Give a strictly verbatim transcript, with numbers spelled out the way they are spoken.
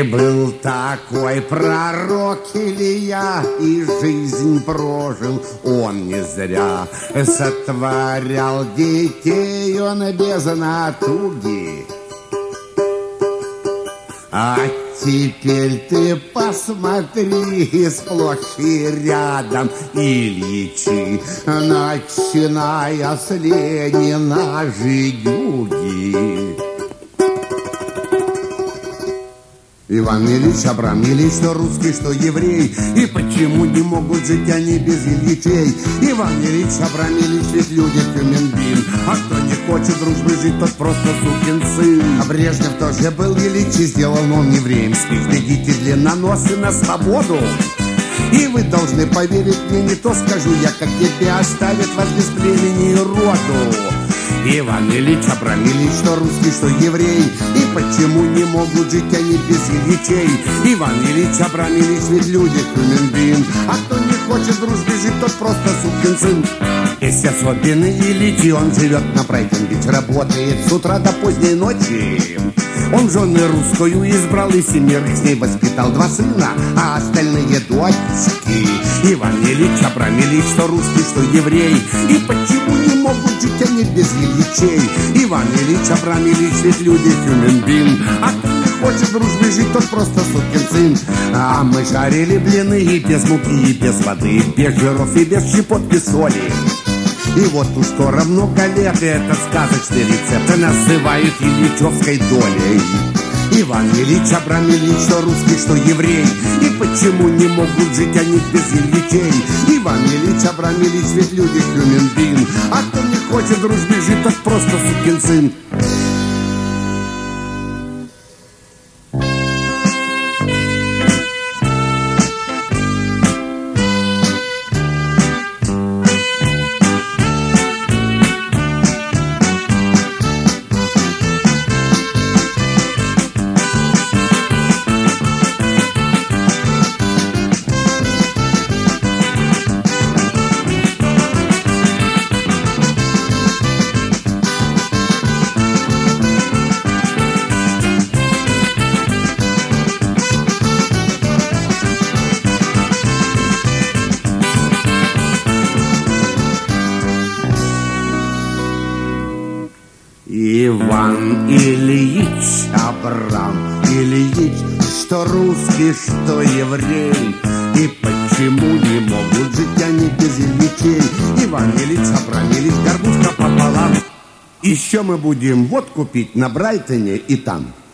был такой пророк Илья, и жизнь прожил он не зря. Сотворял детей он без натуги. А теперь ты посмотри, сплошь и рядом Ильичи, начиная с Ленина, Жигюги. Иван Ильич, Абрам Ильич, что русский, что еврей, и почему не могут жить они без Ильичей? Иван Ильич, Абрам Ильич, ведь люди Кюминбин, а кто не хочет дружбы жить, тот просто сукин сын. А Брежнев тоже был Ильич, и сделал он евреем. Спит, бегите длинноносы на свободу. И вы должны поверить мне, не то скажу я, как тебя оставят вас без племени и роду. Иван Ильич, Абрам Ильич, что русский, что еврей, и почему не могут жить они без Ильичей? Иван Ильич, Абрам Ильич, ведь люди Кюминбин, а кто не хочет дружбы жить, тот просто сукин сын. Есть особенный Ильич, и он живет на Брайтон-Бич, работает с утра до поздней ночи. Он жены русскую избрал и семерых с ней воспитал, два сына, а остальные дочки. Иван Ильич, Абрам Ильич, что русский, что еврей, и почему не могут жить они без Ильичей? Иван Ильич, Абрам Ильич, ведь люди Кюминбин, а кто не хочет дружбы жить, тот просто сукин сын. А мы жарили блины и без муки, и без воды, без жиров и без щепотки соли. И вот уж скоро много лет этот сказочный рецепт называют ильичевской долей. Иван Ильич, Абрам Ильич, что русский, что еврей, и почему не могут жить они без Ильичей? Иван Ильич, Абрам Ильич, ведь люди Кюминбин, а кто не хочет дружбы жить, тот просто сукин сын. Иван Ильич, Абрам Ильич, что русский, что еврей, и почему не могут жить они без Ильичей? Иван Ильич, Абрам Ильич, горбушка пополам. Еще мы будем водку пить на Брайтоне и там.